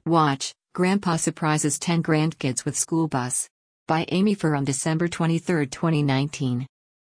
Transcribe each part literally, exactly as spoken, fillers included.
Watch, Grandpa Surprises ten Grandkids with School Bus. By Amy Fur on December twenty-third, twenty nineteen.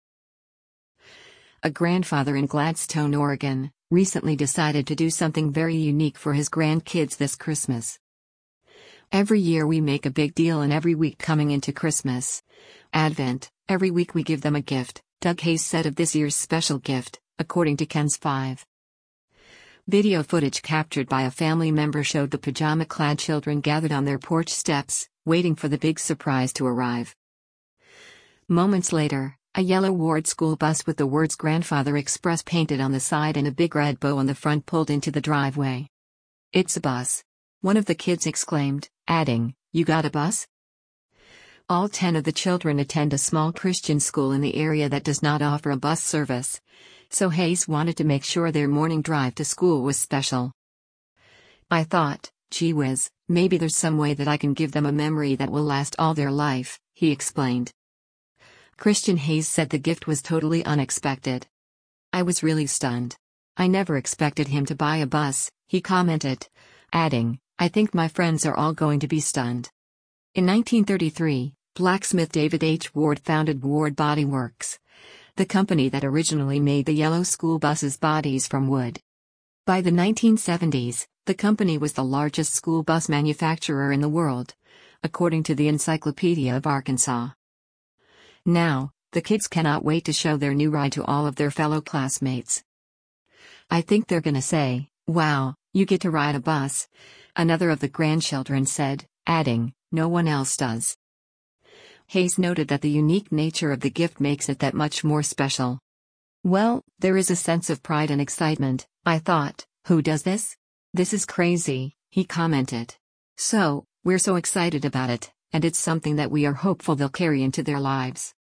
A grandfather in Gladstone, Oregon, recently decided to do something very unique for his grandkids this Christmas. Every year we make a big deal, and every week coming into Christmas, Advent, every week we give them a gift, Doug Hayes said of this year's special gift, according to Ken's five. Video footage captured by a family member showed the pajama-clad children gathered on their porch steps, waiting for the big surprise to arrive. Moments later, a yellow Ward school bus with the words Grandfather Express painted on the side and a big red bow on the front pulled into the driveway. "It's a bus," one of the kids exclaimed, adding, "You got a bus?" All ten of the children attend a small Christian school in the area that does not offer a bus service, so Hayes wanted to make sure their morning drive to school was special. "I thought, gee whiz, maybe there's some way that I can give them a memory that will last all their life," he explained. Christian Hayes said the gift was totally unexpected. "I was really stunned. I never expected him to buy a bus," he commented, adding, "I think my friends are all going to be stunned." In nineteen thirty-three, blacksmith David H. Ward founded Ward Body Works, the company that originally made the yellow school buses' bodies from wood. By the nineteen seventies, the company was the largest school bus manufacturer in the world, according to the Encyclopedia of Arkansas. Now, the kids cannot wait to show their new ride to all of their fellow classmates. "I think they're gonna say, 'Wow, you get to ride a bus,'" another of the grandchildren said, adding, "No one else does." Hayes noted that the unique nature of the gift makes it that much more special. "Well, there is a sense of pride and excitement. I thought, who does this? This is crazy," he commented. "So, we're so excited about it, and it's something that we are hopeful they'll carry into their lives."